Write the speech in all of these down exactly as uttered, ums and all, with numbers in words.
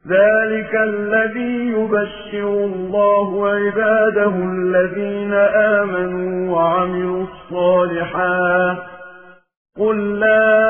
ذلك الذي يبشر الله عباده الذين آمنوا وعملوا الصالحات قل لا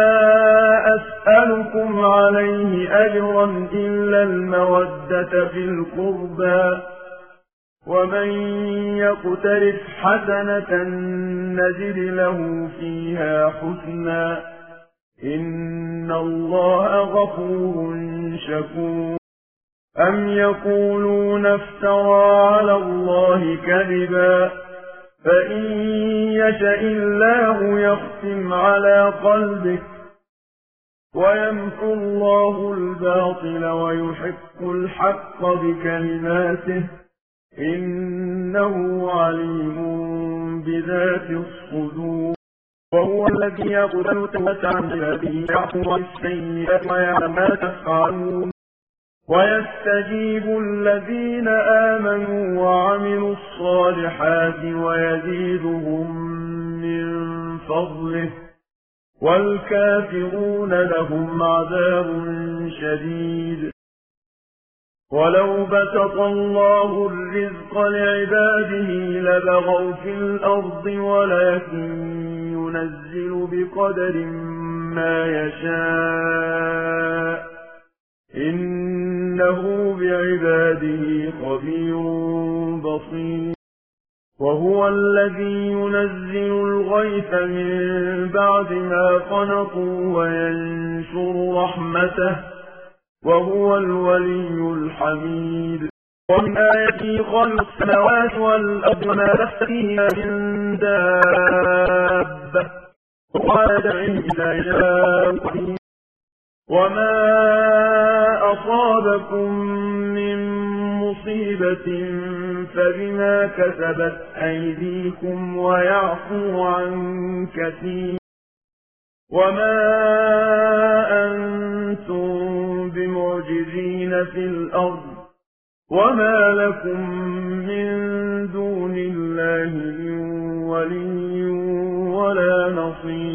أسألكم عليه أجرا إلا المودة في القربى ومن يقترف حسنة نزد له فيها حسنا إن الله غفور شكور أم يقولون افترى على الله كذبا فإن يشأ الله يختم على قلبك ويمحو الله الباطل ويحق الحق بكلماته إنه عليم بذات الصدور وهو الذي يقبل التوبة عن عباده يعفو عن السيئات ويعلم ما تفعلون ويستجيب الذين آمنوا وعملوا الصالحات ويزيدهم من فضله والكافرون لهم عذاب شديد ولو بسط الله الرزق لعباده لبغوا في الأرض ولكن ينزل بقدر ما يشاء إنه بعباده خبير بصير وهو الذي ينزل الغيث من بعد ما قنطوا وينشر رحمته وهو الولي الحميد ومن آياته خلق السماوات والأرض وما بث فيها من دابة وعلى جمعهم إذا جاءوا قدير وما أصابكم من مصيبة فبما كسبت أيديكم ويعفو عن كثير وما أنتم بمعجزين في الأرض وما لكم من دون الله من ولي ولا نصير